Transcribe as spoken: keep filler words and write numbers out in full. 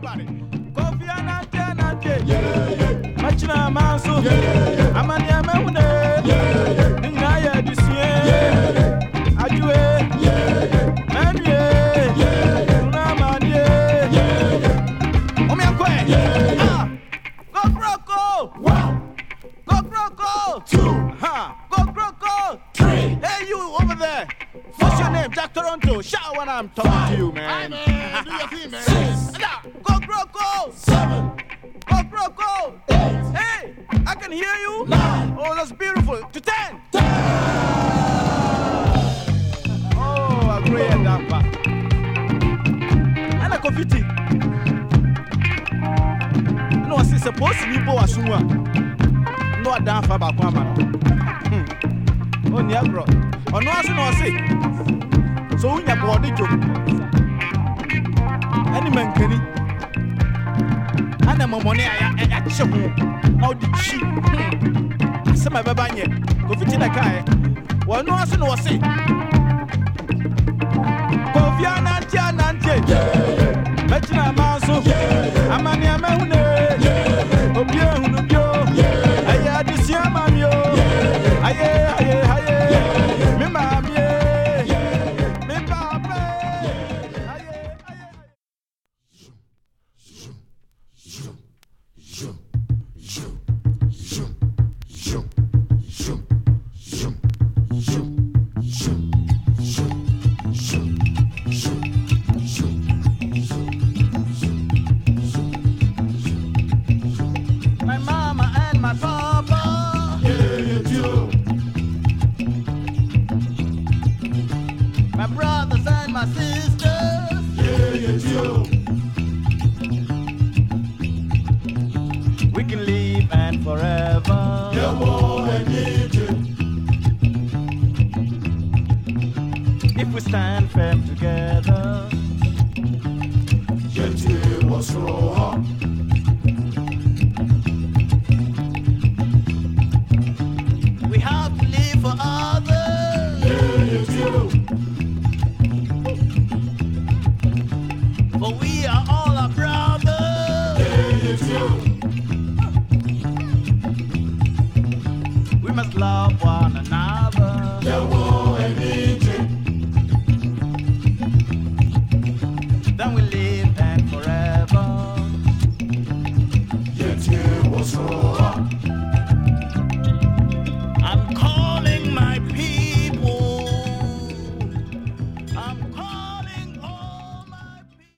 everybody. Kofi Anante Anante. Yeah, yeah. Machina Manso. Yeah, yeah. Amani Amune. Yeah, yeah. Naya Dusie. Yeah, yeah. Ajue. Yeah, yeah. Manie. Yeah, yeah. Unamani. Yeah, yeah. Omiakwe. Yeah, yeah. Ah. Go Croco. Wow. Go Croco. Two. Ha. Go Croco. Three. Hey, you over there. What's your name? Jack Toronto. Shout when I'm talking Five. to you, man. Hi, man. Do your thing, man. Six. Go Croco. Seven. Go Croco. Eight. Hey, I can hear you. Nine. Oh, that's beautiful. To ten. Ten. Oh, a great damper. And a coffee. No, I see supposed to be poor as soon. No, a damper back one man. Oh, Niagara. Oh, no, I see, no, I see. So, we have body joke. Any man can eat. And the money I show. How did she? Some of my baby. Go fit in a car. Well, no, I see, no, I see. Kofi Anante Anante. Yeah. Machina Manso. Yeah. Amani Amune. Yeah. Obio Hunubio. Yeah. Aya Disia Mamio. Yeah. Aye, aye, aye. Yeah. Me Mamie. Yeah. Me Papa. Yeah. Aye, aye. My mama and my papa. Yeah, you. My brothers and my sisters. Yeah, you. We can live and forever. Yeah, boy, and if we stand firm together. Get it, what's wrong? We have to live for others. Yeah, you do. For we are all our brothers. Yeah, you do.